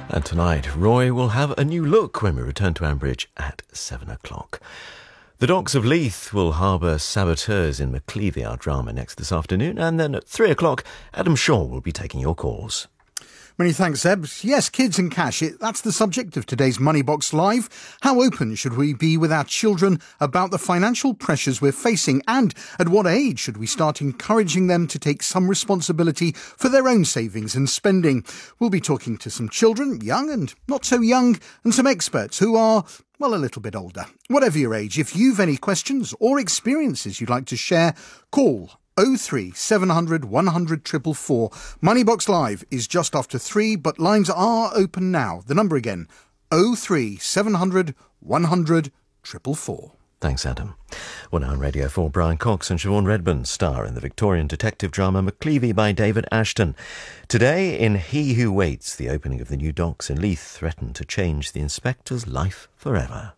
And tonight, Roy will have a new look when we return to Ambridge at 7 o'clock. The Docks of Leith will harbour saboteurs in McCleavey, our drama, next this afternoon. And then at 3 o'clock, Adam Shaw will be taking your calls. Many thanks, Seb. Yes, kids and cash. That's the subject of today's Money Box Live. How open should we be with our children about the financial pressures we're facing? And at what age should we start encouraging them to take some responsibility for their own savings and spending? We'll be talking to some children, young and not so young, and some experts who are, well, a little bit older. Whatever your age, if you've any questions or experiences you'd like to share, call 03 700 100 444. Moneybox Live is just after 3, but lines are open now. The number again, 03 700 100 444. Thanks, Adam. Well, now on Radio 4, Brian Cox and Siobhan Redburn star in the Victorian detective drama McCleavey by David Ashton. Today, in He Who Waits, the opening of the new docks in Leith threatened to change the inspector's life forever.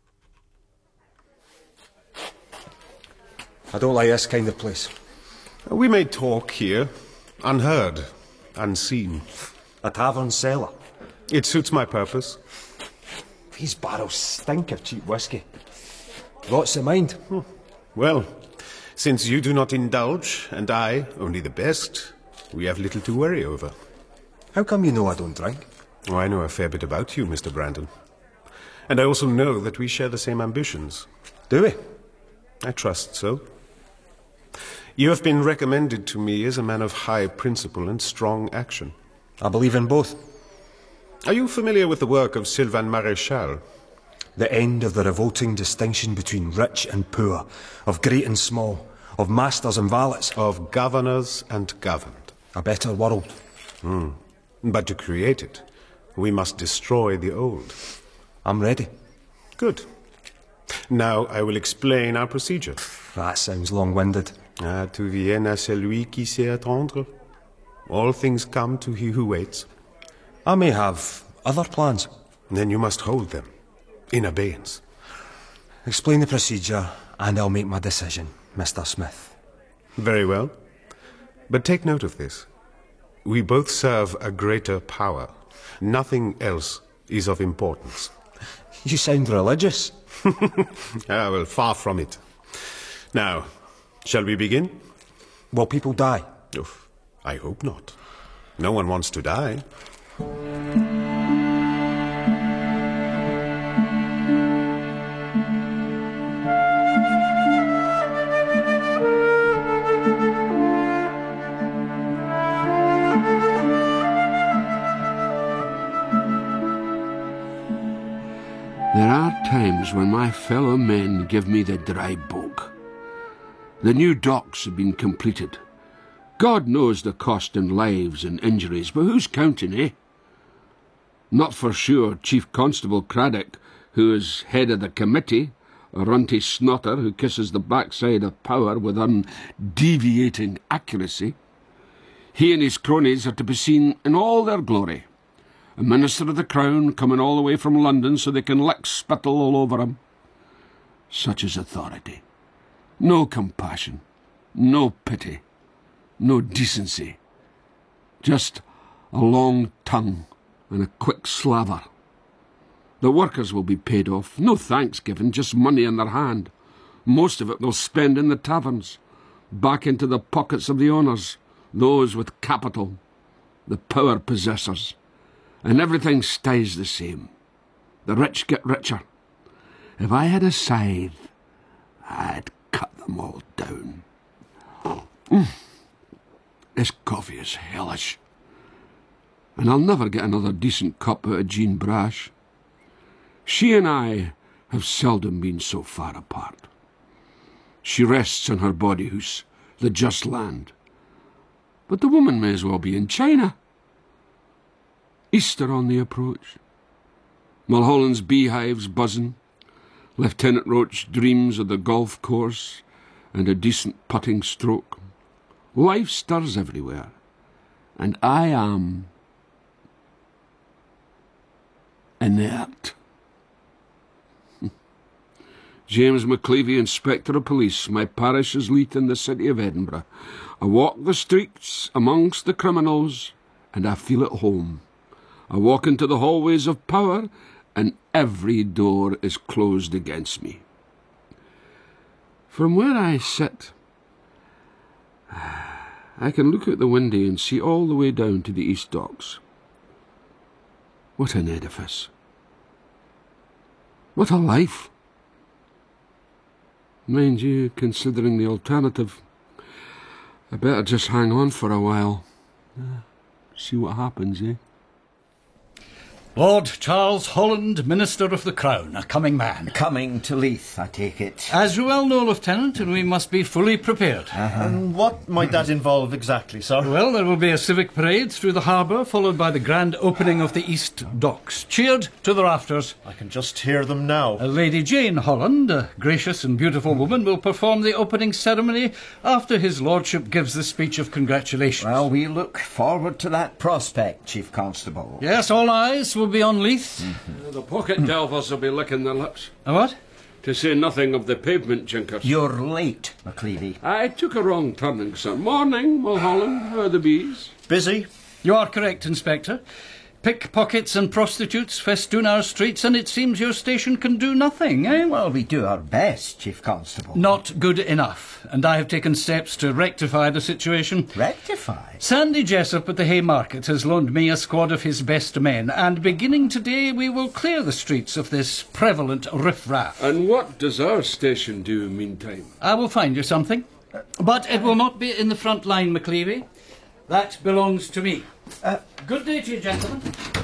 I don't like this kind of place. We may talk here, unheard, unseen. A tavern cellar. It suits my purpose. These barrels stink of cheap whiskey. Lots of mind. Well, since you do not indulge, and I only the best, we have little to worry over. How come you know I don't drink? Oh, I know a fair bit about you, Mr. Brandon. And I also know that we share the same ambitions. Do we? I trust so. You have been recommended to me as a man of high principle and strong action. I believe in both. Are you familiar with the work of Sylvain Maréchal? The end of the revolting distinction between rich and poor, of great and small, of masters and valets. Of governors and governed. A better world. But to create it, we must destroy the old. I'm ready. Good. Now I will explain our procedure. That sounds long-winded. Ah, tout vient à celui qui sait attendre. All things come to he who waits. I may have other plans. Then you must hold them, in abeyance. Explain the procedure, and I'll make my decision, Mr. Smith. Very well. But take note of this. We both serve a greater power. Nothing else is of importance. You sound religious. Ah, well, far from it. Now, shall we begin? Will people die? Oof, I hope not. No one wants to die. There are times when my fellow men give me the dry bulk. The new docks have been completed. God knows the cost in lives and injuries, but who's counting, eh? Not for sure Chief Constable Craddock, who is head of the committee, a runty snotter who kisses the backside of power with undeviating accuracy. He and his cronies are to be seen in all their glory. A Minister of the Crown coming all the way from London so they can lick spittle all over him. Such is authority. No compassion, no pity, no decency. Just a long tongue and a quick slaver. The workers will be paid off, no thanks given, just money in their hand. Most of it they'll spend in the taverns, back into the pockets of the owners, those with capital, the power possessors. And everything stays the same. The rich get richer. If I had a scythe, I'd cut them all down. This coffee is hellish. And I'll never get another decent cup out of Jean Brash. She and I have seldom been so far apart. She rests on her body house, the just land. But the woman may as well be in China. Easter on the approach. Mulholland's beehives buzzing. Lieutenant Roach dreams of the golf course and a decent putting stroke. Life stirs everywhere, and I am inert. James McCleavey, Inspector of Police. My parish is Leith in the city of Edinburgh. I walk the streets amongst the criminals, and I feel at home. I walk into the hallways of power, and every door is closed against me. From where I sit, I can look out the window and see all the way down to the East Docks. What an edifice. What a life. Mind you, considering the alternative, I better just hang on for a while. See what happens, eh? Lord Charles Holland, Minister of the Crown, a coming man. Coming to Leith, I take it. As you well know, Lieutenant, and we must be fully prepared. And what might that involve exactly, sir? Well, there will be a civic parade through the harbour, followed by the grand opening of the East Docks, cheered to the rafters. I can just hear them now. Lady Jane Holland, a gracious and beautiful woman, will perform the opening ceremony after his lordship gives the speech of congratulations. Well, we look forward to that prospect, Chief Constable. Yes, all eyes will be on Leith. The pocket delvers will be licking their lips. A what? To say nothing of the pavement jinkers. You're late, McCleavy. I took a wrong turning, sir. Morning, Mulholland. How are the bees? Busy? You are correct, Inspector. Pickpockets and prostitutes festoon our streets, and it seems your station can do nothing, eh? Well, we do our best, Chief Constable. Not good enough, and I have taken steps to rectify the situation. Rectify? Sandy Jessup at the Haymarket has loaned me a squad of his best men, and beginning today we will clear the streets of this prevalent riffraff. And what does our station do meantime? I will find you something, but it will not be in the front line, McCleavy. That belongs to me. Good day to you, gentlemen.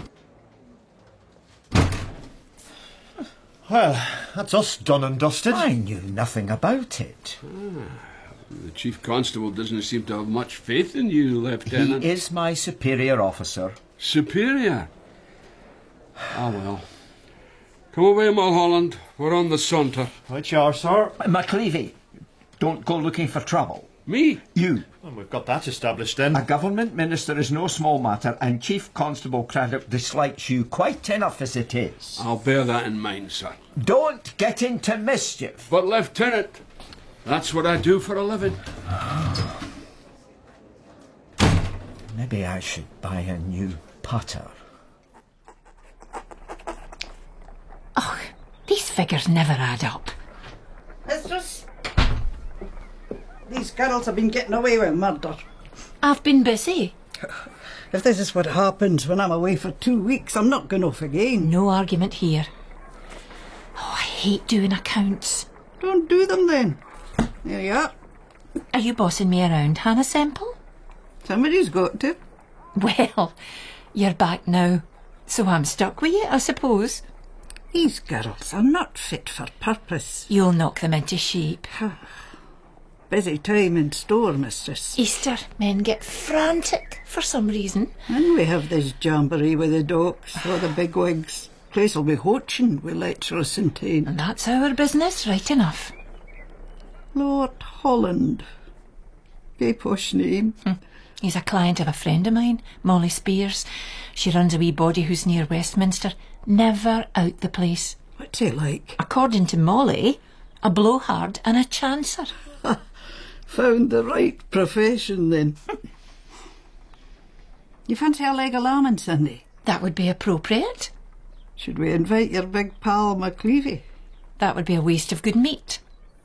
Well, that's us done and dusted. I knew nothing about it. The Chief Constable doesn't seem to have much faith in you, Lieutenant. He is my superior officer. Superior? Ah, well. Come away, Mulholland. We're on the saunter. Right you are, sir. McCleavy, don't go looking for trouble. Me? You. Well, we've got that established then. A government minister is no small matter, and Chief Constable Craddock dislikes you quite enough as it is. I'll bear that in mind, sir. Don't get into mischief. But, Lieutenant, that's what I do for a living. Maybe I should buy a new putter. Oh, these figures never add up. Mistress, these girls have been getting away with murder. I've been busy. If this is what happens when I'm away for 2 weeks, I'm not going off again. No argument here. Oh, I hate doing accounts. Don't do them then. There you are. Are you bossing me around, Hannah Semple? Somebody's got to. Well, you're back now, so I'm stuck with you, I suppose. These girls are not fit for purpose. You'll knock them into shape. Busy time in store, mistress. Easter, men get frantic for some reason. And we have this jamboree with the docks or the bigwigs. Place will be hoaching with lecherous intent. And that's our business, right enough. Lord Holland. Gay posh name. He's a client of a friend of mine, Molly Spears. She runs a wee body who's near Westminster. Never out the place. What's he like? According to Molly, a blowhard and a chancer. Found the right profession then. You fancy a leg of lamb on Sunday? That would be appropriate. Should we invite your big pal McCleavy? That would be a waste of good meat.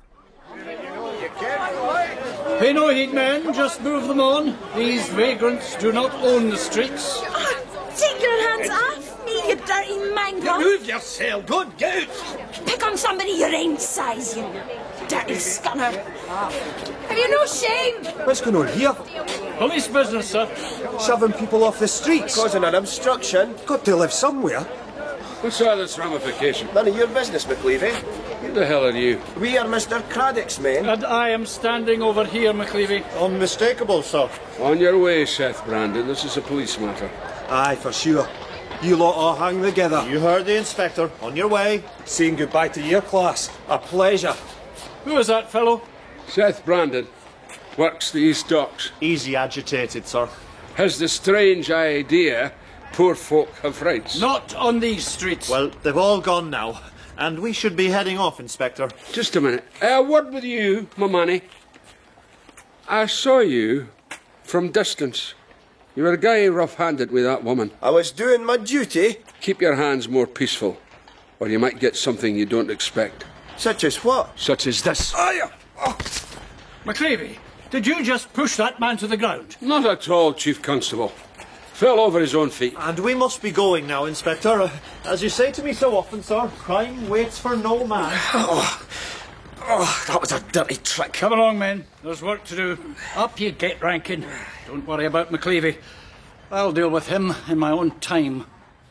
Pay no heed, men. Just move them on. These vagrants do not own the streets. Take your hands off me, you dirty mangle. Move yourself. Good, get out. Pick on somebody your own size, you dirty scunner. Have you no shame? What's going on here? Police business, sir. Shoving people off the streets. Causing an obstruction. Got to live somewhere. What's all this ramification? None of your business, McCleavy. Who the hell are you? We are Mr. Craddock's men. And I am standing over here, McCleavy. Unmistakable, sir. On your way, Seth Brandon. This is a police matter. Aye, for sure. You lot all hang together. You heard the inspector. On your way. Saying goodbye to your class. A pleasure. Who is that fellow? Seth Brandon. Works the East Docks. Easy agitated, sir. Has the strange idea poor folk have rights. Not on these streets. Well, they've all gone now. And we should be heading off, Inspector. Just a minute. A word with you, my manny. I saw you from distance. You were gay rough-handed with that woman. I was doing my duty. Keep your hands more peaceful, or you might get something you don't expect. Such as what? Such as this. McCreevy, did you just push that man to the ground? Not at all, Chief Constable. Fell over his own feet. And we must be going now, Inspector. As you say to me so often, sir, crime waits for no man. That was a dirty trick. Come along, men. There's work to do. Up you get, Rankin. Don't worry about McCleavy. I'll deal with him in my own time.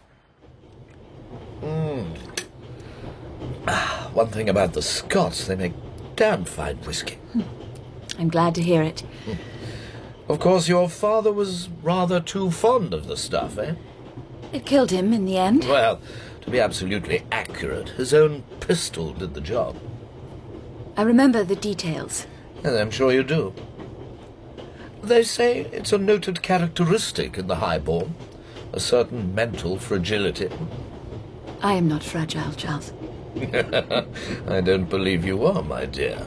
One thing about the Scots, they make damn fine whiskey. I'm glad to hear it. Of course, your father was rather too fond of the stuff, eh? It killed him in the end. Well, to be absolutely accurate, his own pistol did the job. I remember the details. And I'm sure you do. They say it's a noted characteristic in the highborn, a certain mental fragility. I am not fragile, Charles. I don't believe you are, my dear.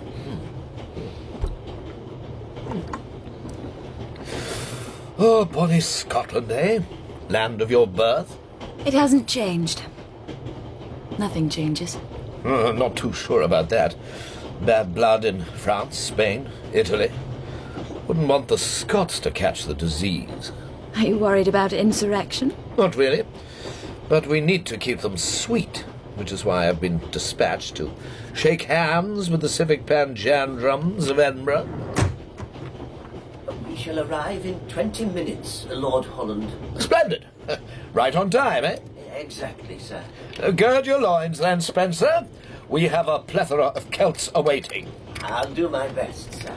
Oh, bonny Scotland, eh? Land of your birth? It hasn't changed. Nothing changes. Not too sure about that. Bad blood in France, Spain, Italy. Wouldn't want the Scots to catch the disease. Are you worried about insurrection? Not really. But we need to keep them sweet, which is why I've been dispatched to shake hands with the civic panjandrums of Edinburgh. We shall arrive in 20 minutes, Lord Holland. Splendid. Right on time, eh? Exactly, sir. Gird your loins, then, Spencer. We have a plethora of Celts awaiting. I'll do my best, sir.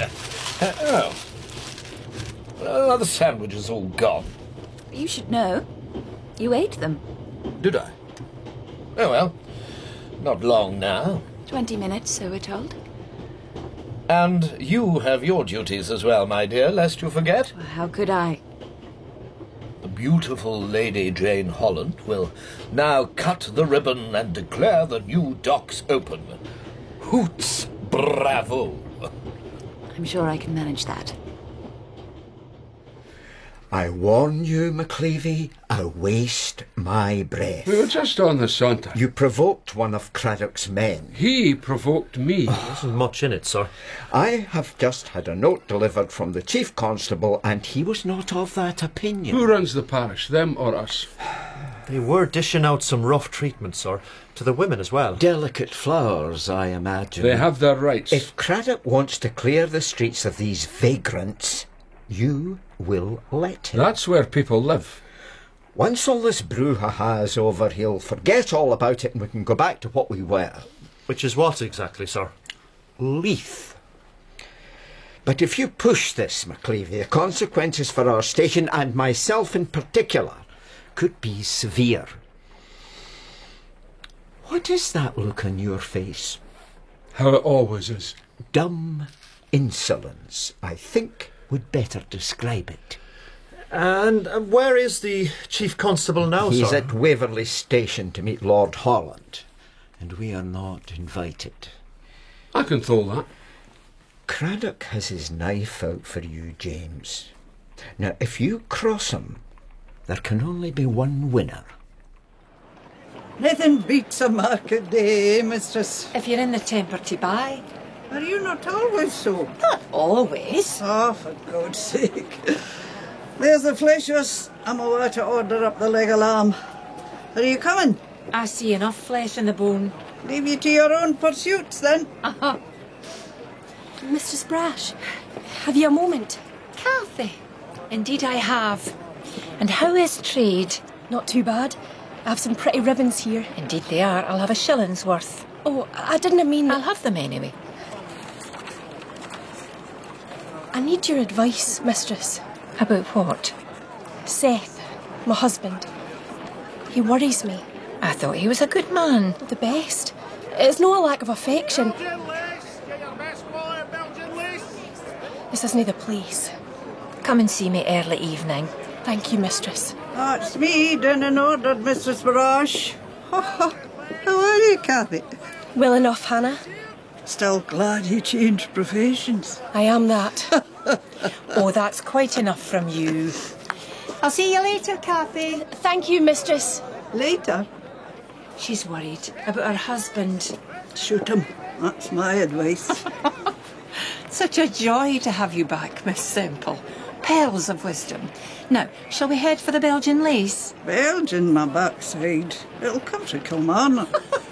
The sandwich is all gone. You should know. You ate them. Did I? Oh, well. Not long now. 20 minutes, so we're told. And you have your duties as well, my dear, lest you forget. Well, how could I? The beautiful Lady Jane Holland will now cut the ribbon and declare the new docks open. Hoots, bravo! I'm sure I can manage that. I warn you, McCleavy, I'll waste my breath. We were just on the saunter. You provoked one of Craddock's men. He provoked me. There isn't much in it, sir. I have just had a note delivered from the Chief Constable, and he was not of that opinion. Who runs the parish, them or us? They were dishing out some rough treatment, sir, to the women as well. Delicate flowers, I imagine. They have their rights. If Craddock wants to clear the streets of these vagrants, you will let him. That's where people live. Once all this brouhaha is over, he'll forget all about it and we can go back to what we were. Which is what exactly, sir? Leith. But if you push this, McCleavy, the consequences for our station and myself in particular could be severe. What is that look on your face? How it always is. Dumb insolence, I think, would better describe it. And where is the Chief Constable now, He's sir? at Waverley Station to meet Lord Holland, and we are not invited. I can throw that. Craddock has his knife out for you, James. Now, if you cross him, there can only be one winner. Nothing beats a market day, mistress. If you're in the temper to buy. Are you not always so? Not always. Oh, for God's sake. There's the fleshers. I'm away to order up the leg of lamb. Are you coming? I see enough flesh in the bone. Leave you to your own pursuits, then. Uh-huh. Mistress Brash, have you a moment? Cathy, indeed I have. And how is trade? Not too bad. I have some pretty ribbons here. Indeed they are. I'll have a shilling's worth. Oh, I didn't mean... I'll have them anyway. I need your advice, mistress. About what? Seth, my husband. He worries me. I thought he was a good man. The best. It's no a lack of affection. This isn't the place. Come and see me early evening. Thank you, mistress. That's me, done and ordered, Mistress Barash. How are you, Cathy? Well enough, Hannah. Still glad you changed professions. I am that. Oh, that's quite enough from you. I'll see you later, Kathy. Thank you, mistress. Later? She's worried about her husband. Shoot him. That's my advice. Such a joy to have you back, Miss Semple. Pearls of wisdom. Now, shall we head for the Belgian lace? Belgian, my backside. It'll come to Kilmarnock.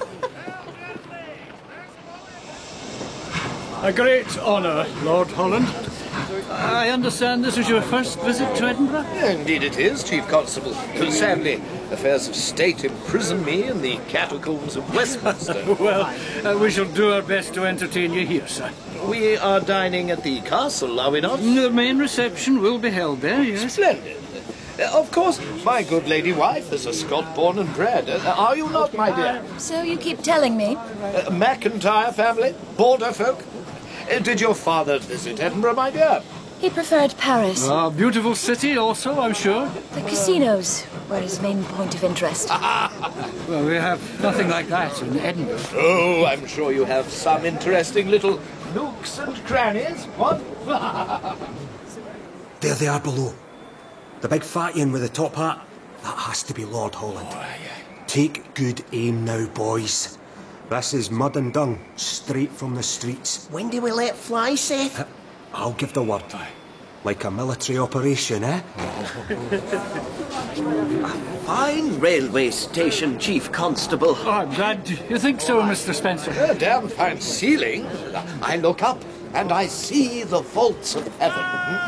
A great honour, Lord Holland. I understand this is your first visit to Edinburgh? Indeed it is, Chief Constable. Sadly, affairs of state imprison me in the catacombs of Westminster. Well, we shall do our best to entertain you here, sir. We are dining at the castle, are we not? The main reception will be held there, yes. Splendid. Of course, my good lady wife is a Scot born and bred. Are you not, my dear? So you keep telling me. McIntyre family? Border folk? Did your father visit Edinburgh, my dear? He preferred Paris. A beautiful city also, I'm sure. The casinos were his main point of interest. Well, we have nothing like that in Edinburgh. Oh, I'm sure you have some interesting little nooks and crannies. What? There they are below. The big fatty one with the top hat. That has to be Lord Holland. Take good aim now, boys. This is mud and dung, straight from the streets. When do we let fly, Seth? I'll give the word. Like a military operation, eh? Fine railway station, Chief Constable. Oh, I'm glad you think so, Mr. Spencer. A damn fine ceiling. I look up and I see the vaults of heaven.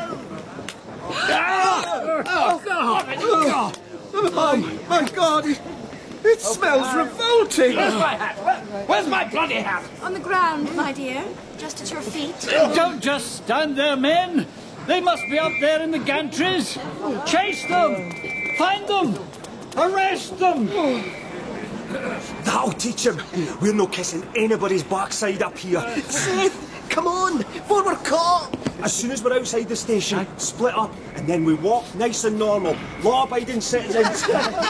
Oh, my God! It smells revolting! Where's my hat? Where's my bloody hat? On the ground, my dear. Just at your feet. Don't just stand there, men. They must be up there in the gantries. Chase them. Find them. Arrest them. That'll teach him. We're no kissing anybody's backside up here. Seth, come on, before we're caught. As soon as we're outside the station, split up, and then we walk nice and normal. Law-abiding citizens.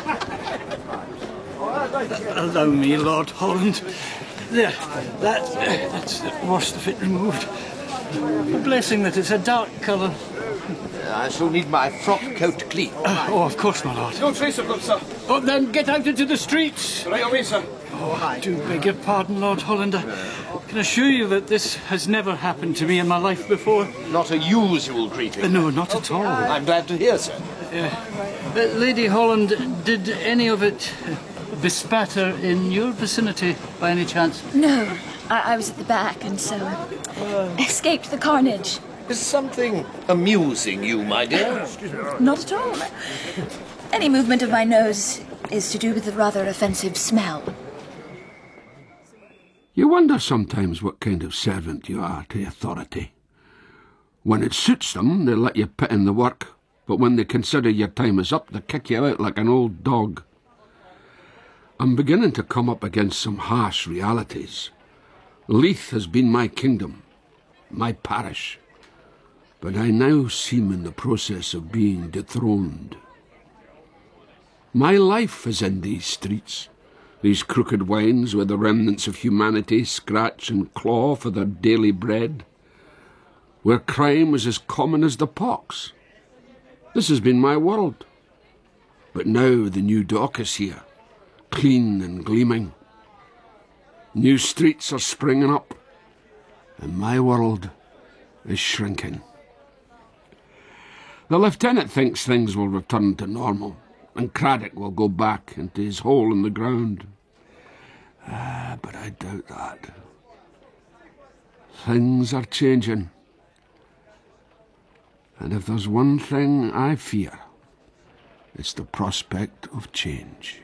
Allow me, Lord Holland. There, that's the worst of it removed. A blessing that it's a dark colour. I shall need my frock coat clean. Of course, my lord. No trace of them, sir. Oh, then get out into the streets. Right away, sir. Oh, I do beg your pardon, Lord Holland. I can assure you that this has never happened to me in my life before. Not a usual greeting. No, not at all. I'm glad to hear, sir. Lady Holland, did any of it bespatter in your vicinity by any chance? No, I was at the back and so escaped the carnage. Is something amusing you, my dear? Not at all. Any movement of my nose is to do with the rather offensive smell. You wonder sometimes what kind of servant you are to authority. When it suits them, they let you put in the work, but when they consider your time is up, they kick you out like an old dog. I'm beginning to come up against some harsh realities. Leith has been my kingdom, my parish, but I now seem in the process of being dethroned. My life is in these streets, these crooked wynds where the remnants of humanity scratch and claw for their daily bread, where crime is as common as the pox. This has been my world. But now the new dock is here, clean and gleaming. New streets are springing up, and my world is shrinking. The lieutenant thinks things will return to normal, and Craddock will go back into his hole in the ground. But I doubt that. Things are changing. And if there's one thing I fear, it's the prospect of change.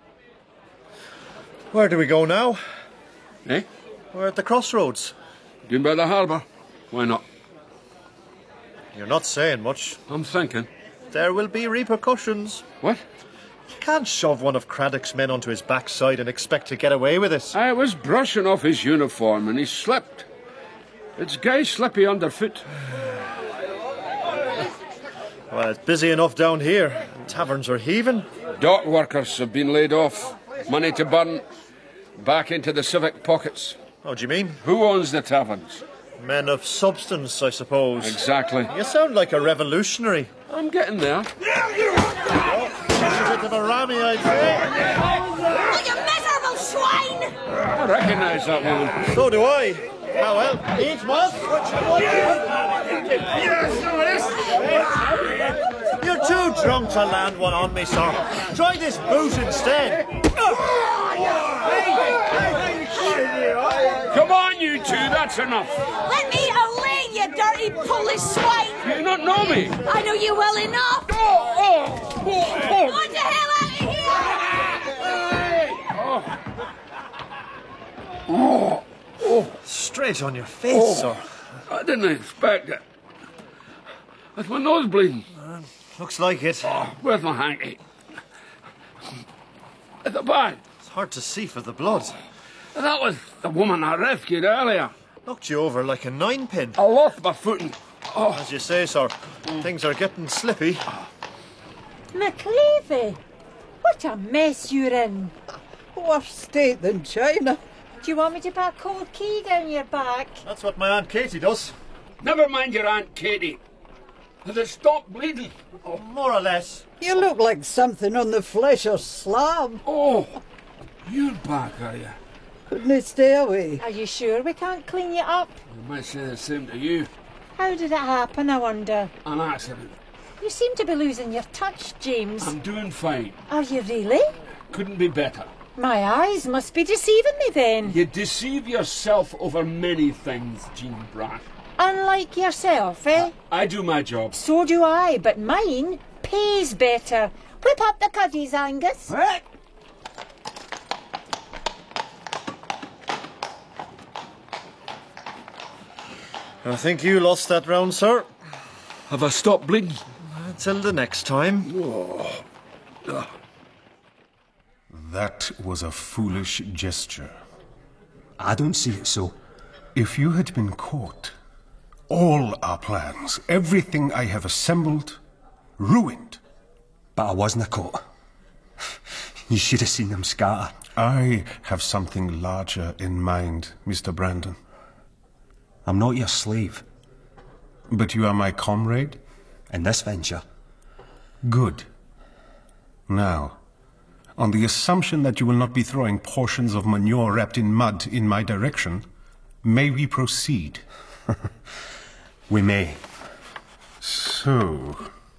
Where do we go now? Eh? We're at the crossroads. Down by the harbour. Why not? You're not saying much. I'm thinking. There will be repercussions. What? You can't shove one of Craddock's men onto his backside and expect to get away with it. I was brushing off his uniform and he slipped. It's gay slippy underfoot. Well, it's busy enough down here. Taverns are heaving. Dock workers have been laid off. Money to burn. Back into the civic pockets. What do you mean? Who owns the taverns? Men of substance, I suppose. Exactly. You sound like a revolutionary. I'm getting there. bit of a rammy, I'd say. Oh, you miserable swine! I recognise that woman. So do I. Ah, well, eat, Moss. You're too drunk to land one on me, sir. Try this boot instead. Come on, you two, that's enough. Let me away, you dirty Polish swine! You don't know me. I know you well enough! Get the hell out of here! Straight on your face, sir. I didn't expect it. That's my nose bleeding. Looks like it. Where's my hanky? At the back. It's hard to see for the blood. That was the woman I rescued earlier. Knocked you over like a 9-pin. I lost my footing. As you say, sir, things are getting slippy. McLeavy, what a mess you're in. Worse state than China. Do you want me to put a cold key down your back? That's what my Aunt Katie does. Never mind your Aunt Katie. Has it stopped bleeding? More or less. You look like something on the Flesher slab. Oh, you're back, are you? Couldn't it stay away? Are you sure we can't clean you up? I might say the same to you. How did it happen, I wonder? An accident. You seem to be losing your touch, James. I'm doing fine. Are you really? Couldn't be better. My eyes must be deceiving me then. You deceive yourself over many things, Jean Brash. Unlike yourself, eh? I do my job. So do I, but mine pays better. Whip up the cuddies, Angus. I think you lost that round, sir. Have I stopped bleeding? Until the next time. That was a foolish gesture. I don't see it so. If you had been caught, all our plans, everything I have assembled, ruined. But I wasn't caught. You should have seen them scatter. I have something larger in mind, Mr. Brandon. I'm not your slave. But you are my comrade? In this venture. Good. Now, on the assumption that you will not be throwing portions of manure wrapped in mud in my direction, may we proceed? We may. So...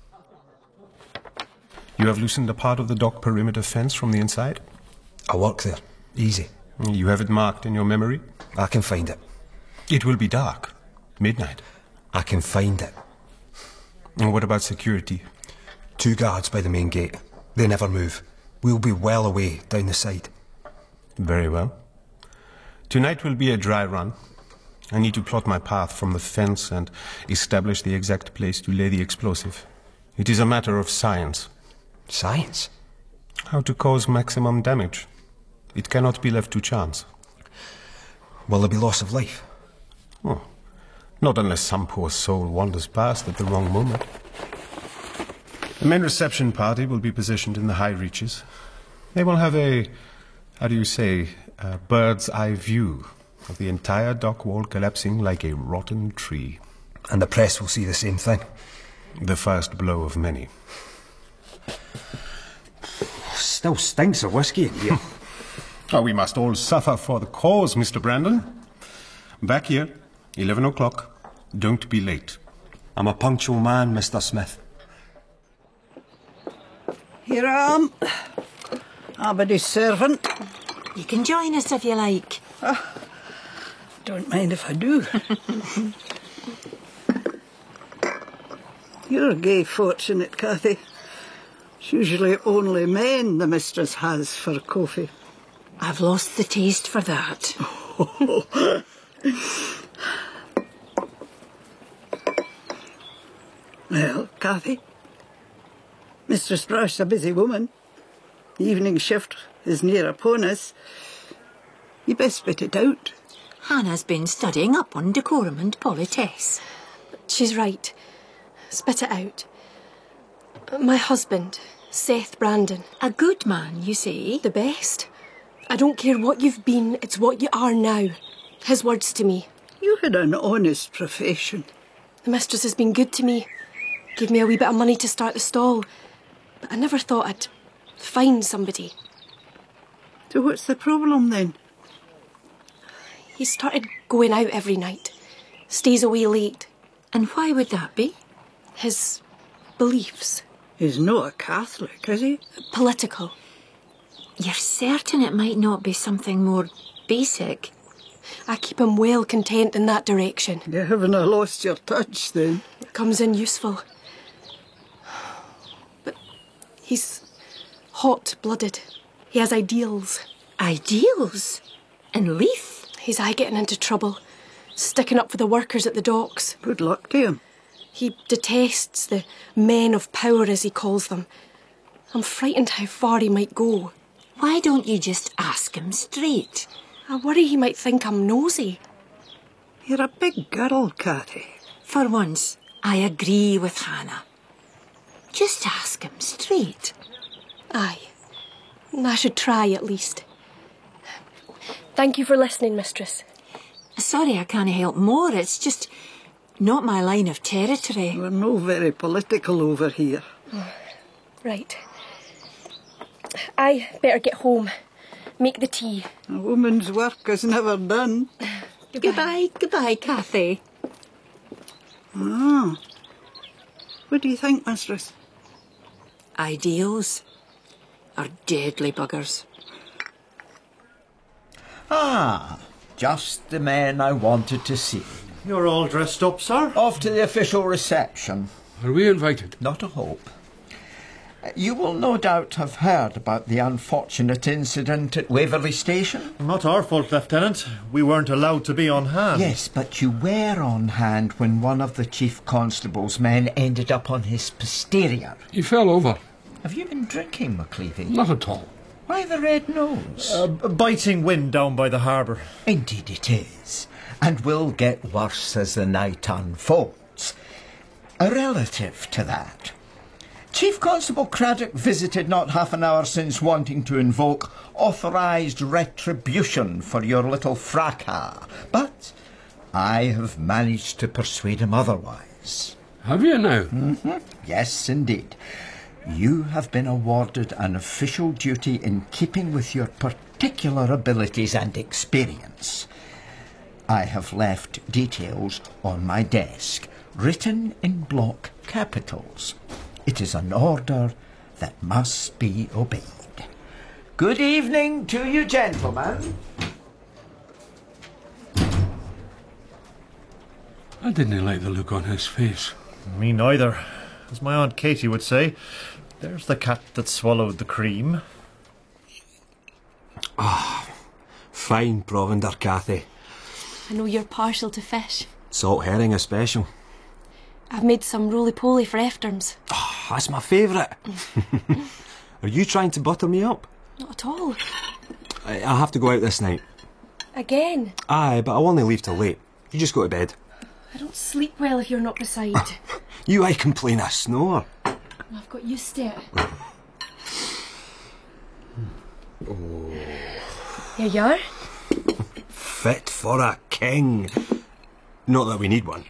You have loosened a part of the dock perimeter fence from the inside? I work there. Easy. You have it marked in your memory? I can find it. It will be dark. Midnight. I can find it. And what about security? 2 guards by the main gate. They never move. We'll be well away down the side. Very well. Tonight will be a dry run. I need to plot my path from the fence and establish the exact place to lay the explosive. It is a matter of science. Science? How to cause maximum damage. It cannot be left to chance. Will there be loss of life? Oh, not unless some poor soul wanders past at the wrong moment. The main reception party will be positioned in the high reaches. They will have a, how do you say, a bird's eye view of the entire dock wall collapsing like a rotten tree. And the press will see the same thing. The first blow of many. Still stinks of whiskey in here. Oh, we must all suffer for the cause, Mr. Brandon. Back here, 11 o'clock. Don't be late. I'm a punctual man, Mr. Smith. Here I am. Abbody's servant. You can join us if you like. Don't mind if I do. You're gay fortunate, Cathy. It's usually only men the mistress has for coffee. I've lost the taste for that. Well, Cathy, Mistress Brush's a busy woman. The evening shift is near upon us. You best spit it out. Hannah's been studying up on decorum and politesse. She's right. Spit it out. My husband, Seth Brandon. A good man, you say? The best. I don't care what you've been, it's what you are now. His words to me. You had an honest profession. The mistress has been good to me. Gave me a wee bit of money to start the stall. But I never thought Find somebody. So what's the problem then? He started going out every night. Stays away late. And why would that be? His beliefs. He's not a Catholic, is he? Political. You're certain it might not be something more basic? I keep him well content in that direction. You haven't lost your touch then. It comes in useful. But he's hot-blooded. He has ideals. Ideals? In Leith? He's getting into trouble. Sticking up for the workers at the docks. Good luck to him. He detests the men of power, as he calls them. I'm frightened how far he might go. Why don't you just ask him straight? I worry he might think I'm nosy. You're a big girl, Cathy. For once, I agree with Hannah. Just ask him straight. Aye. I should try, at least. Thank you for listening, mistress. Sorry I can't help more. It's just not my line of territory. We're no very political over here. Right. I better get home. Make the tea. A woman's work is never done. Goodbye, Cathy. Ah. What do you think, mistress? Ideals are deadly buggers. Ah, just the men I wanted to see. You're all dressed up, sir? Off to the official reception. Are we invited? Not a hope. You will no doubt have heard about the unfortunate incident at Waverley Station. Not our fault, Lieutenant. We weren't allowed to be on hand. Yes, but you were on hand when one of the Chief Constable's men ended up on his posterior. He fell over. Have you been drinking, McCleavy? Not at all. Why the red nose? A biting wind down by the harbour. Indeed it is, and will get worse as the night unfolds. Relative to that, Chief Constable Craddock visited not half an hour since wanting to invoke authorised retribution for your little fracas, but I have managed to persuade him otherwise. Have you now? Mm-hmm. Yes, indeed. You have been awarded an official duty in keeping with your particular abilities and experience. I have left details on my desk, written in block capitals. It is an order that must be obeyed. Good evening to you, gentlemen. I didn't like the look on his face. Me neither. As my Aunt Katie would say, there's the cat that swallowed the cream. Ah, fine provender, Cathy. I know you're partial to fish. Salt herring especial. I've made some roly-poly for efterms. Oh, that's my favourite. Are you trying to butter me up? Not at all. I have to go out this night. Again? Aye, but I won't leave till late. You just go to bed. I don't sleep well if you're not beside. You complain I snore. I've got used to it. Oh. Here you are. Fit for a king. Not that we need one.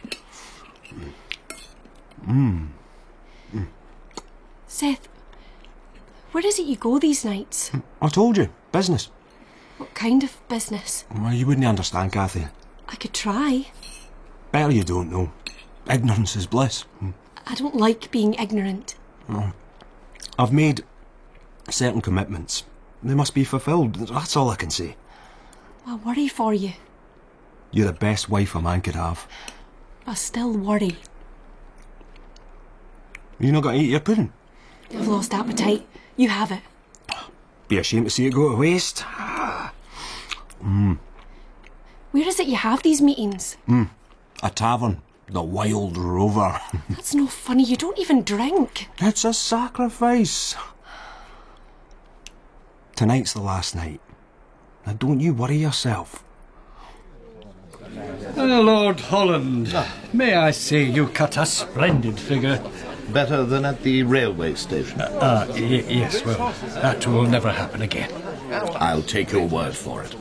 Seth, where is it you go these nights? I told you, business. What kind of business? Well, you wouldn't understand, Cathy. I could try. Better you don't know. Ignorance is bliss. I don't like being ignorant. Oh. I've made certain commitments. They must be fulfilled. That's all I can say. I worry for you. You're the best wife a man could have. I still worry. You not got to eat your pudding? I've lost appetite. You have it. Be ashamed to see it go to waste. Where is it you have these meetings? A tavern. The Wild Rover. That's no funny. You don't even drink. It's a sacrifice. Tonight's the last night. Now don't you worry yourself. Lord Holland, may I say you cut a splendid figure. Better than at the railway station. Yes, well, that will never happen again. I'll take your word for it.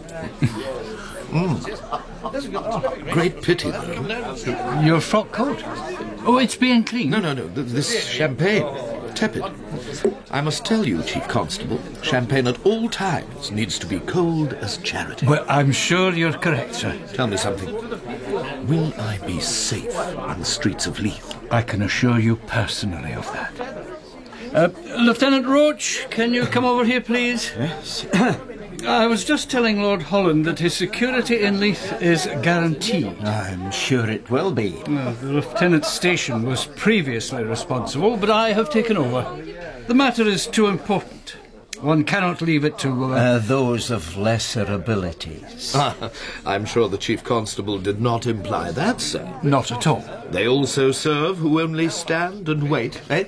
Great pity, though. Your frock coat? Oh, it's being cleaned? No. This champagne. tepid. I must tell you, Chief Constable, champagne at all times needs to be cold as charity. Well, I'm sure you're correct, sir. Tell me something. Will I be safe on the streets of Leith? I can assure you personally of that. Lieutenant Roach, can you come over here, please? Yes. I was just telling Lord Holland that his security in Leith is guaranteed. I'm sure it will be. The lieutenant's station was previously responsible, but I have taken over. The matter is too important. One cannot leave it to... those of lesser abilities. I'm sure the Chief Constable did not imply that, sir. Not at all. They also serve who only stand and wait, eh?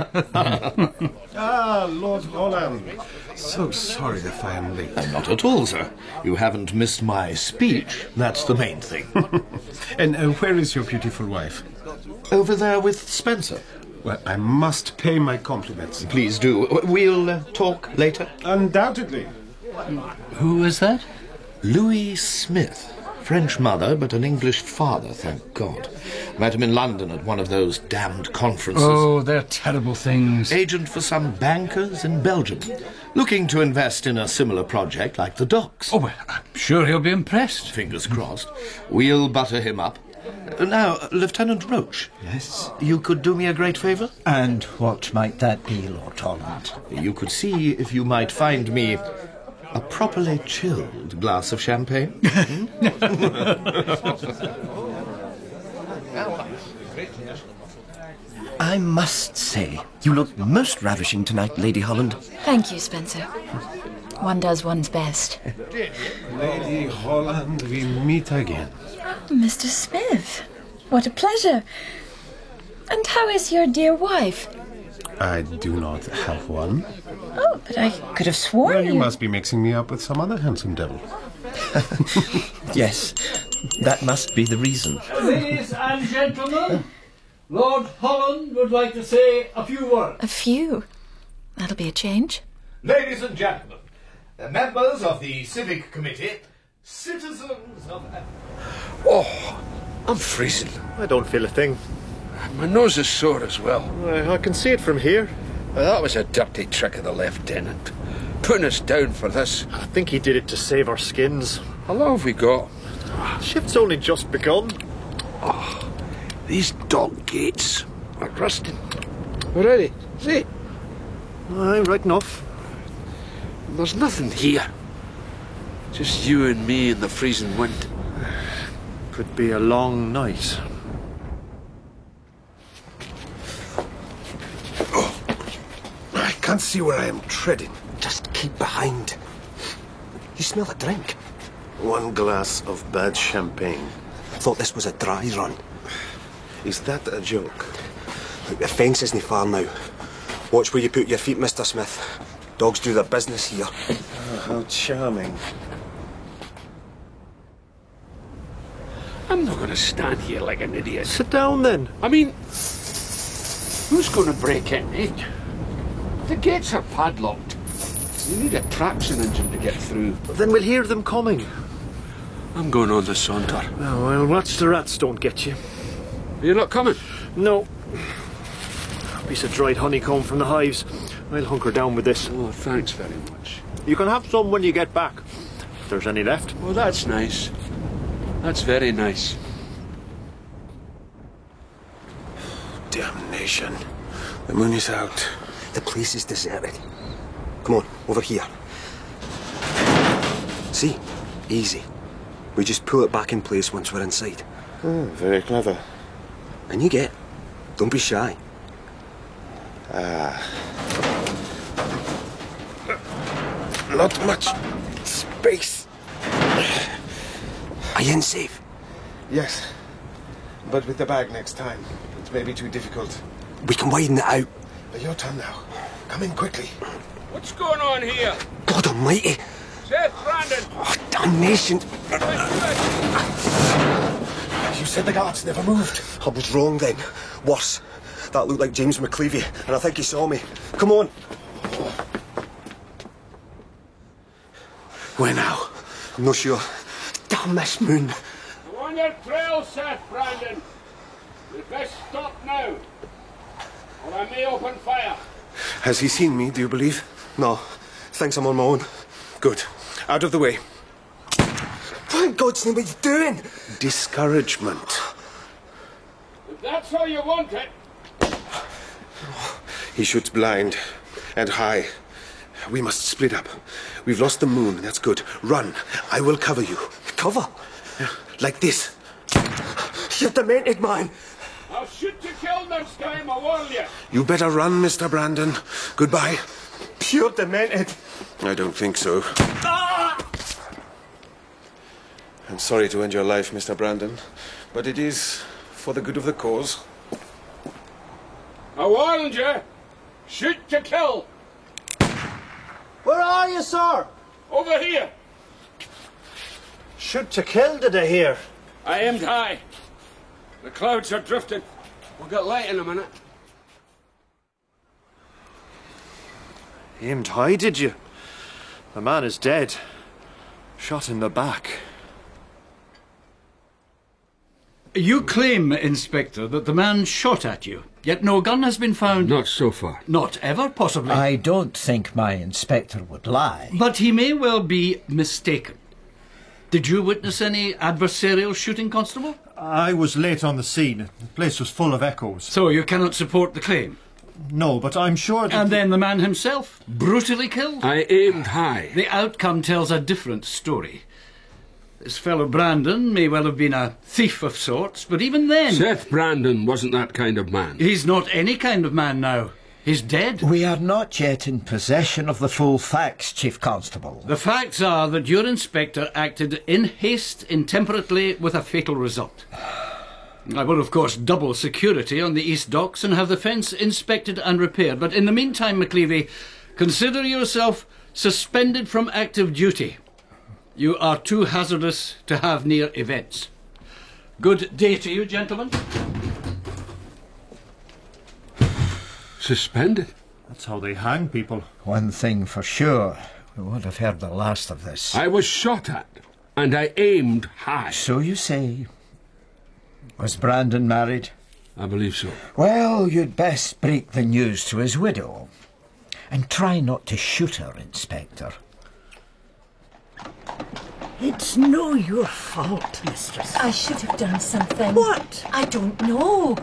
Lord Holland. So sorry if I am late. Not at all, sir. You haven't missed my speech. That's the main thing. And where is your beautiful wife? Over there with Spencer. Well, I must pay my compliments. Please do. We'll talk later. Undoubtedly. Who is that? Louis Smith. French mother, but an English father, thank God. Met him in London at one of those damned conferences. Oh, they're terrible things. Agent for some bankers in Belgium. Looking to invest in a similar project like the docks. Oh, well, I'm sure he'll be impressed. Fingers crossed. We'll butter him up. Now, Lieutenant Roach. Yes? You could do me a great favour? And what might that be, Lord Holland? You could see if you might find me a properly chilled glass of champagne. I must say, you look most ravishing tonight, Lady Holland. Thank you, Spencer. One does one's best. Lady Holland, we meet again. Mr. Smith, what a pleasure. And how is your dear wife? I do not have one. Oh, but I could have sworn Well, you must be mixing me up with some other handsome devil. Yes, that must be the reason. Ladies and gentlemen, Lord Holland would like to say a few words. A few? That'll be a change. Ladies and gentlemen, members of the Civic Committee, citizens of... Oh, I'm freezing. I don't feel a thing. My nose is sore as well. I can see it from here. That was a dirty trick of the lieutenant. Putting us down for this. I think he did it to save our skins. How long have we got? Shift's only just begun. Oh, these dock gates are rusting. Already, see? Aye, right enough. There's nothing here. Just you and me in the freezing wind. Could be a long night. I can't see where I am treading. Just keep behind. You smell a drink. One glass of bad champagne. Thought this was a dry run. Is that a joke? Look, the fence isn't far now. Watch where you put your feet, Mr. Smith. Dogs do their business here. How charming. I'm not going to stand here like an idiot. Sit down, then. I mean, who's going to break in, eh? The gates are padlocked. You need a traction engine to get through. Then we'll hear them coming. I'm going on the saunter. Oh, well, watch the rats don't get you. You're not coming? No. A piece of dried honeycomb from the hives. I'll hunker down with this. Oh, thanks very much. You can have some when you get back, if there's any left. Oh, that's nice. That's very nice. Damnation. The moon is out. The place is deserted. Come on, over here. See? Easy. We just pull it back in place once we're inside. Oh, very clever. And you get. Don't be shy. Not much space. Are you in safe? Yes. But with the bag next time, it may be too difficult. We can widen it out. Your turn now. Come in quickly. What's going on here? God almighty! Seth Brandon! Oh, damnation! You said the guards never moved. I was wrong then. Worse. That looked like James McCleavey, and I think he saw me. Come on. Where now? I'm not sure. Damn this moon. I'm on your trail, Seth Brandon. You'd best stop now, or I may open fire. Has he seen me, do you believe? No. Thanks, I'm on my own. Good. Out of the way. What in God's name are you doing? Discouragement. If that's how you want it. He shoots blind and high. We must split up. We've lost the moon. That's good. Run. I will cover you. Cover? Yeah, like this. You're demented, man. I'll shoot to kill next time, I warn you. You better run, Mr. Brandon. Goodbye. Pure demented. I don't think so. I'm sorry to end your life, Mr. Brandon, but it is for the good of the cause. I warned you. Shoot to kill. Where are you, sir? Over here. Shoot to kill, did I hear? I aimed high. The clouds are drifting. We'll get light in a minute. Aimed high, did you? The man is dead. Shot in the back. You claim, Inspector, that the man shot at you, yet no gun has been found. Not so far. Not ever, possibly. I don't think my inspector would lie. But he may well be mistaken. Did you witness any adversarial shooting, Constable? I was late on the scene. The place was full of echoes. So you cannot support the claim? No, but I'm sure that... And then the man himself, brutally killed? I aimed high. The outcome tells a different story. This fellow Brandon may well have been a thief of sorts, but even then... Seth Brandon wasn't that kind of man. He's not any kind of man now. He's dead. We are not yet in possession of the full facts, Chief Constable. The facts are that your inspector acted in haste, intemperately, with a fatal result. I will, of course, double security on the East Docks and have the fence inspected and repaired. But in the meantime, McLeavy, consider yourself suspended from active duty. You are too hazardous to have near events. Good day to you, gentlemen. Suspended? That's how they hang people. One thing for sure, we won't have heard the last of this. I was shot at, and I aimed high. So you say. Was Brandon married? I believe so. Well, you'd best break the news to his widow. And try not to shoot her, Inspector. It's no your fault, mistress. I should have done something. What? I don't know.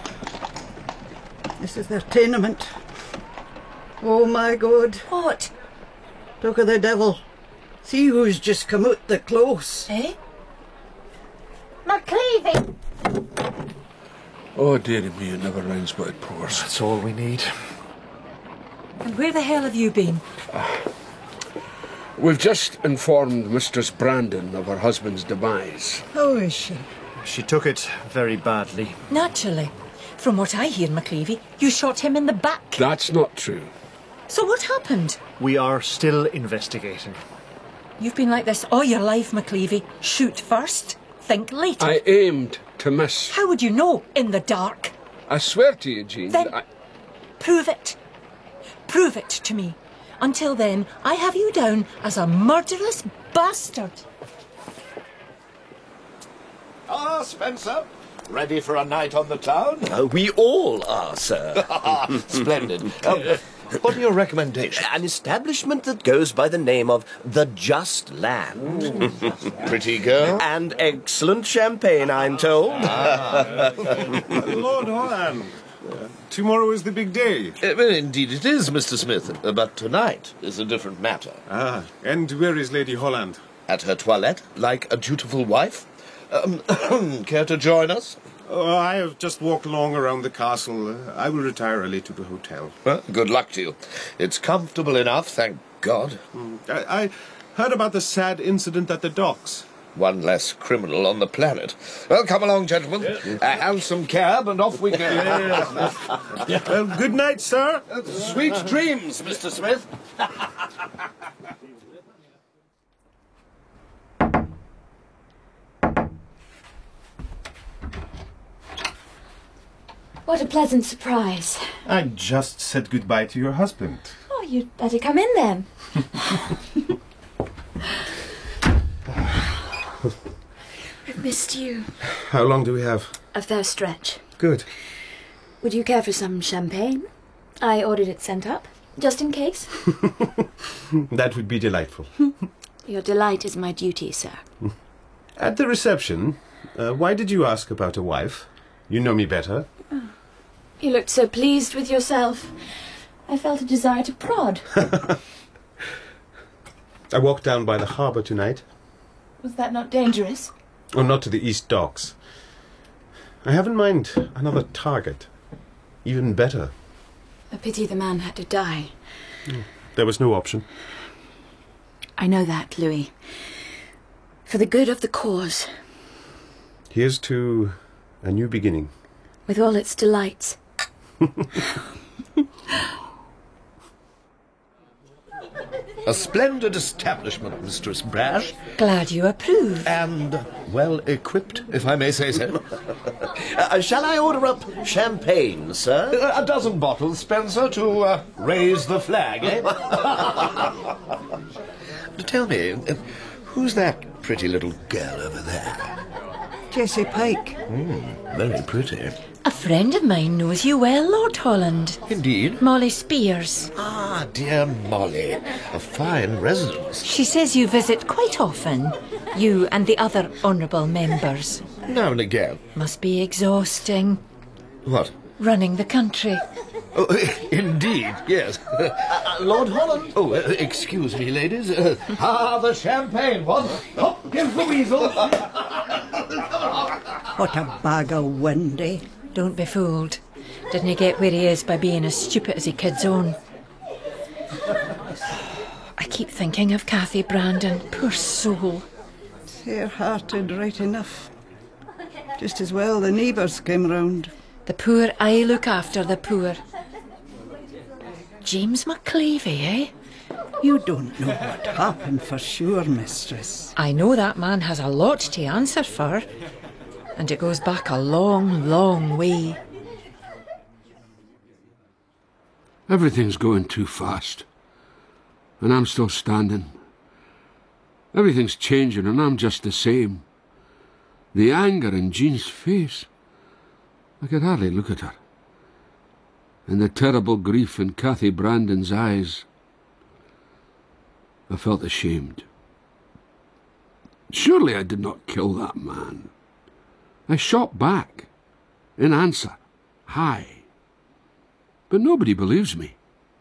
This is their tenement. Oh, my God. What? Talk of the devil. See who's just come out the close. Eh? McLeavy! Oh, dearie me, it never rains but it pours. That's all we need. And where the hell have you been? We've just informed Mistress Brandon of her husband's demise. How is she? She took it very badly. Naturally. From what I hear, McLeavy, you shot him in the back. That's not true. So what happened? We are still investigating. You've been like this all your life, McLeavy. Shoot first, think later. I aimed to miss. How would you know in the dark? I swear to you, Jean. Then prove it. Prove it to me. Until then, I have you down as a murderous bastard. Ah, Spencer. Ready for a night on the town? We all are, sir. Splendid. What are your recommendations? An establishment that goes by the name of The Just Land. Pretty girl. And excellent champagne, I'm told. Lord Holland. Tomorrow is the big day. Indeed it is, Mr. Smith. But tonight is a different matter. Ah, and where is Lady Holland? At her toilette, like a dutiful wife. Care to join us? Oh, I have just walked along around the castle. I will retire early to the hotel. Well, good luck to you. It's comfortable enough, thank God. I heard about the sad incident at the docks. One less criminal on the planet. Well, come along, gentlemen. A hansom cab and off we go. Well, good night, sir. Sweet dreams, Mr. Smith. What a pleasant surprise. I just said goodbye to your husband. Oh, you'd better come in then. I've missed you. How long do we have? A fair stretch. Good. Would you care for some champagne? I ordered it sent up, just in case. That would be delightful. Your delight is my duty, sir. At the reception, why did you ask about a wife? You know me better. You looked so pleased with yourself. I felt a desire to prod. I walked down by the harbour tonight. Was that not dangerous? Oh, not to the East Docks. I have in mind another target. Even better. A pity the man had to die. There was no option. I know that, Louis. For the good of the cause. Here's to a new beginning. With all its delights. A splendid establishment, Mistress Brash. Glad you approve. And well equipped, if I may say so. Shall I order up champagne, sir? A dozen bottles, Spencer, to raise the flag, eh? Tell me, who's that pretty little girl over there? Jessie Pike. Very pretty. A friend of mine knows you well, Lord Holland. Indeed? Molly Spears. Ah, dear Molly. A fine residence. She says you visit quite often. You and the other honourable members. Now and again. Must be exhausting. What? Running the country. Oh, indeed, yes. Lord Holland. Oh, excuse me, ladies. The champagne one. Hop, give the weasel. What a bag of wind, eh? Don't be fooled. Didn't he get where he is by being as stupid as he kid's own? I keep thinking of Cathy Brandon. Poor soul. Fair-hearted right enough. Just as well the neighbours came round. The poor I look after the poor. James McCleavy, eh? You don't know what happened for sure, mistress. I know that man has a lot to answer for. And it goes back a long, long way. Everything's going too fast. And I'm still standing. Everything's changing and I'm just the same. The anger in Jean's face. I could hardly look at her. And the terrible grief in Cathy Brandon's eyes. I felt ashamed. Surely I did not kill that man. I shot back, in answer, high. But nobody believes me.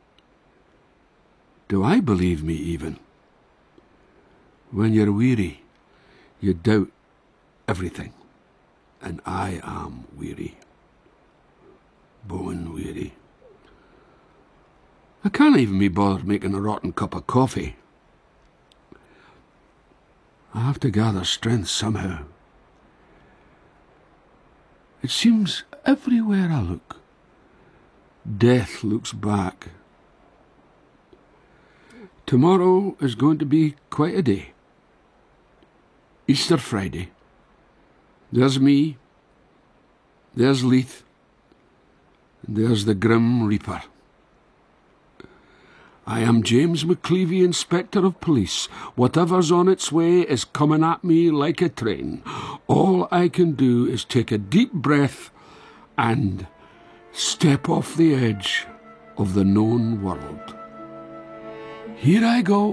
Do I believe me even? When you're weary, you doubt everything. And I am weary. Bone weary. I can't even be bothered making a rotten cup of coffee. I have to gather strength somehow. It seems everywhere I look, death looks back. Tomorrow is going to be quite a day. Easter Friday. There's me, there's Leith, and there's the Grim Reaper. I am James McCleavy, Inspector of Police. Whatever's on its way is coming at me like a train. All I can do is take a deep breath and step off the edge of the known world. Here I go.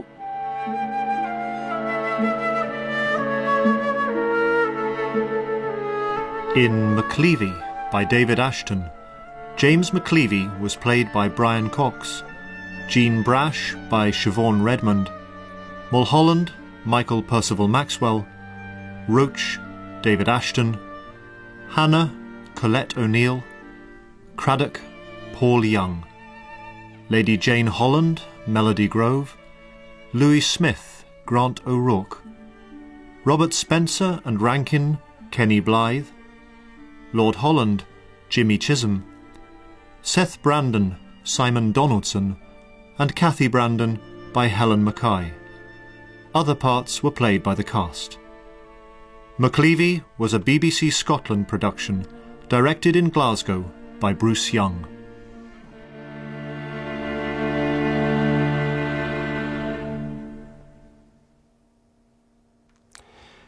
In McCleavy by David Ashton, James McCleavy was played by Brian Cox, Jean Brash by Siobhan Redmond, Mulholland, Michael Percival Maxwell, Roach, David Ashton, Hannah, Colette O'Neill, Craddock, Paul Young, Lady Jane Holland, Melody Grove, Louis Smith, Grant O'Rourke, Robert Spencer and Rankin, Kenny Blythe, Lord Holland, Jimmy Chisholm, Seth Brandon, Simon Donaldson, and Cathy Brandon by Helen Mackay. Other parts were played by the cast. McCleavy was a BBC Scotland production, directed in Glasgow by Bruce Young.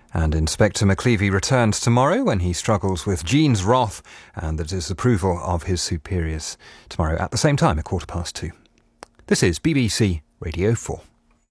And Inspector McCleavey returns tomorrow when he struggles with Jean's wrath and the disapproval of his superiors. Tomorrow at the same time, 2:15. This is BBC Radio 4.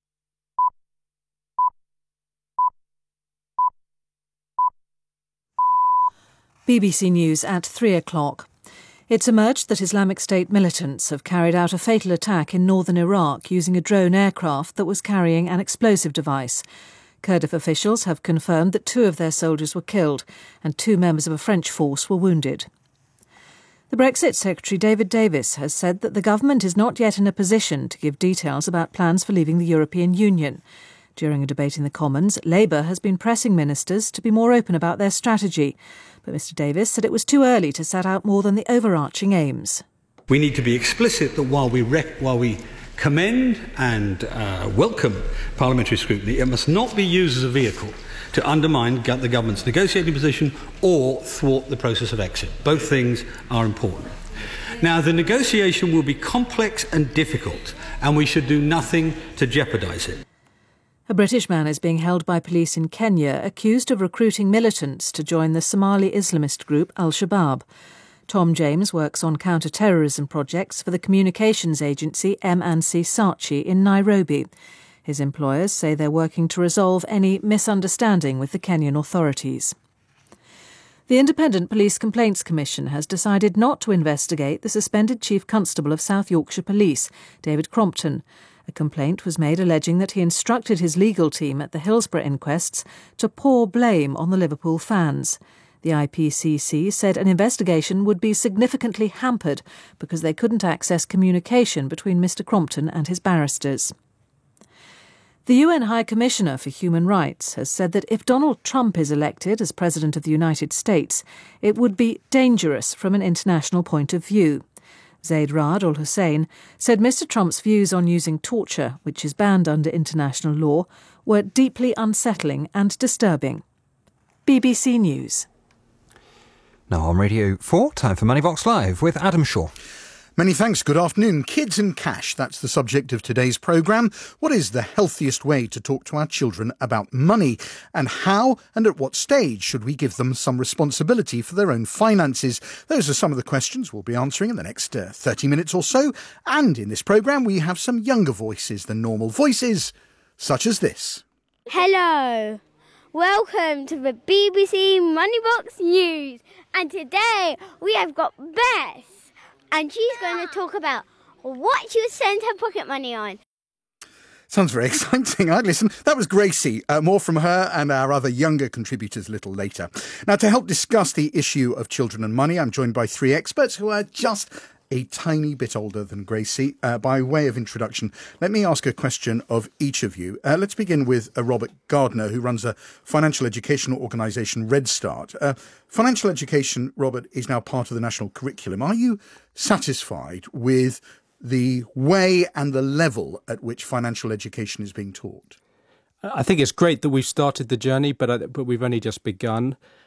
BBC News at 3 o'clock. It's emerged that Islamic State militants have carried out a fatal attack in northern Iraq using a drone aircraft that was carrying an explosive device. Kurdish officials have confirmed that 2 of their soldiers were killed and 2 members of a French force were wounded. The Brexit Secretary David Davis has said that the government is not yet in a position to give details about plans for leaving the European Union. During a debate in the Commons, Labour has been pressing ministers to be more open about their strategy, but Mr Davis said it was too early to set out more than the overarching aims. We need to be explicit that while we commend and welcome parliamentary scrutiny, it must not be used as a vehicle to undermine the government's negotiating position or thwart the process of exit. Both things are important. Now, the negotiation will be complex and difficult, and we should do nothing to jeopardise it. A British man is being held by police in Kenya accused of recruiting militants to join the Somali Islamist group Al-Shabaab. Tom James works on counter-terrorism projects for the communications agency M&C Saatchi in Nairobi. His employers say they're working to resolve any misunderstanding with the Kenyan authorities. The Independent Police Complaints Commission has decided not to investigate the suspended Chief Constable of South Yorkshire Police, David Crompton. A complaint was made alleging that he instructed his legal team at the Hillsborough inquests to pour blame on the Liverpool fans. The IPCC said an investigation would be significantly hampered because they couldn't access communication between Mr Crompton and his barristers. The UN High Commissioner for Human Rights has said that if Donald Trump is elected as President of the United States, it would be dangerous from an international point of view. Zaid Ra'ad Al Hussein said Mr Trump's views on using torture, which is banned under international law, were deeply unsettling and disturbing. BBC News. Now on Radio 4, time for Moneybox Live with Adam Shaw. Many thanks. Good afternoon. Kids and cash, that's the subject of today's programme. What is the healthiest way to talk to our children about money? And how and at what stage should we give them some responsibility for their own finances? Those are some of the questions we'll be answering in the next 30 minutes or so. And in this programme, we have some younger voices than normal. Voices such as this. Hello. Welcome to the BBC Moneybox News. And today we have got Beth. And she's going to talk about what she would spend her pocket money on. Sounds very exciting. I'd listen. That was Gracie. More from her and our other younger contributors a little later. Now, to help discuss the issue of children and money, I'm joined by 3 experts who are just a tiny bit older than Gracie. By way of introduction, let me ask a question of each of you. Let's begin with Robert Gardner, who runs a financial educational organisation, Red Start. Financial education, Robert, is now part of the national curriculum. Are you satisfied with the way and the level at which financial education is being taught? I think it's great that we've started the journey, but we've only just begun.